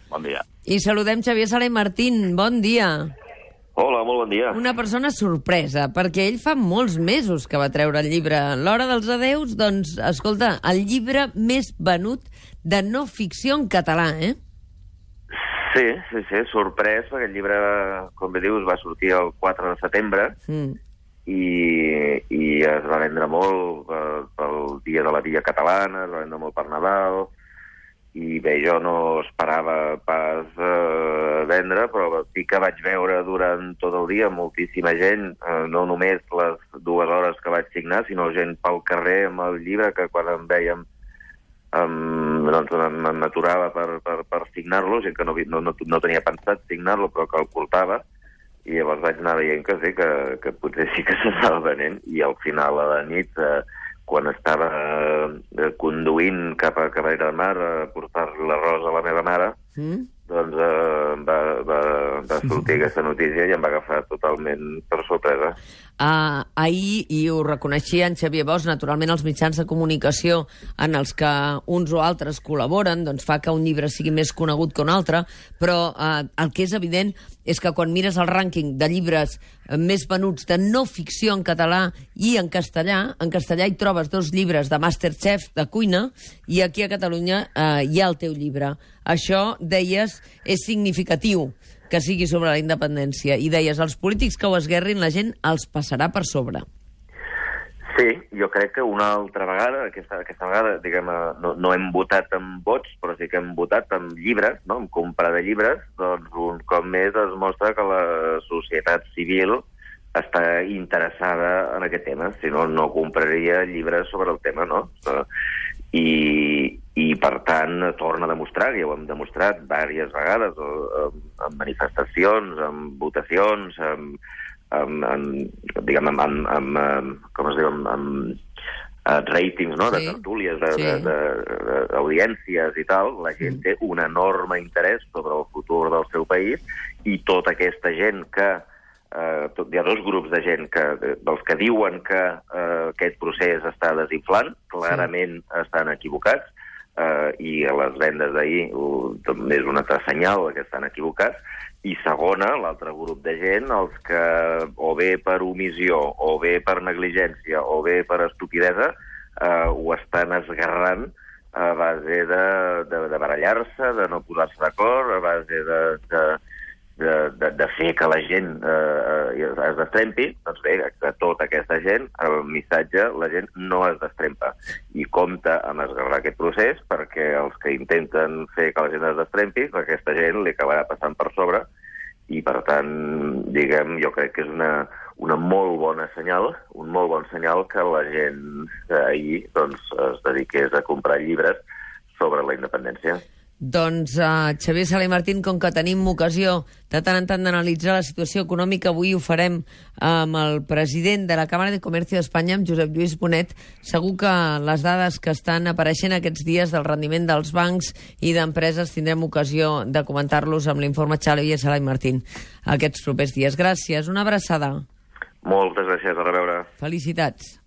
bon dia. I saludem Xavier Sala i Martín, bon dia. Hola, molt bon dia. Una persona sorpresa, perquè ell fa molts mesos que va treure el llibre L'Hora dels Adeus, doncs, escolta, el llibre més venut de no ficció en català, eh? Sí, sorprès, perquè el llibre, com bé dius, va sortir el 4 de setembre i es va vendre molt pel Dia de la Villa Catalana, es va vendre molt per Nadal, i bé, jo no esperava pas vendre, però sí que vaig veure durant tot el dia moltíssima gent, no només les 2 hores que vaig signar, sinó gent pel carrer amb el llibre, que quan em vèiem m'aturava per signar-lo, gent que no tenia pensat signar-lo, però que el portava, i llavors vaig anar veient que sí, que potser sí que s'estava venent, i al final a la nit, quan estava conduint cap a Cabrera de Mar a portar l'arròs a la meva mare, doncs va sortir aquesta notícia i em va agafar totalment per sorpresa. Ahir, i ho reconeixia en Xavier Bosch, naturalment els mitjans de comunicació en els que uns o altres col·laboren, doncs fa que un llibre sigui més conegut que un altre, però el que és evident és que quan mires el rànquing de llibres més venuts de no ficció en català i en castellà hi trobes 2 llibres de Masterchef, de cuina, i aquí a Catalunya hi ha el teu llibre. Això, deies, és significatiu que sigui sobre la independència. I deies, els polítics que ho esguerrin, la gent els passarà per sobre. Sí, jo crec que una altra vegada, aquesta vegada, diguem, no hem votat amb vots, però sí que hem votat amb llibres, no?, amb compra de llibres, doncs un cop més es mostra que la societat civil està interessada en aquest tema, si no, no compraria llibres sobre el tema, no? I per tant, torna a demostrar, ja ho hem demostrat diverses vegades, en manifestacions, en votacions, ratings, no?, de tertúlies, d'audiències i tal. La gent té un enorme interès sobre el futur del seu país, i tota aquesta gent que hi ha 2 grups de gent dels que diuen que aquest procés està desinflant, clarament estan equivocats, i a les vendes d'ahir també és un altre senyal que estan equivocats, i segona, l'altre grup de gent, els que o bé per omissió, o bé per negligència, o bé per estupidesa, ho estan esguerrant a base de barallar-se, de no posar-se d'acord, a base de fer que la gent es destrempi. Doncs bé, de tota aquesta gent, el missatge, la gent no es destrempa, i compta amb esguerrar aquest procés, perquè els que intenten fer que la gent es destrempi, aquesta gent li acabarà passant per sobre, i per tant, diguem, jo crec que és una molt bona senyal, un molt bon senyal que la gent ahir es dediqués a comprar llibres sobre la independència. Doncs, Xavier Sala i Martín, com que tenim ocasió de tant en tant d'analitzar la situació econòmica, avui ho farem amb el president de la Cámara de Comercio d'Espanya, amb Josep Lluís Bonet. Segur que les dades que estan apareixent aquests dies del rendiment dels bancs i d'empreses tindrem ocasió de comentar-los amb l'informe Xavier Sala i Martín aquests propers dies. Gràcies, una abraçada. Moltes gràcies, a reveure. Felicitats.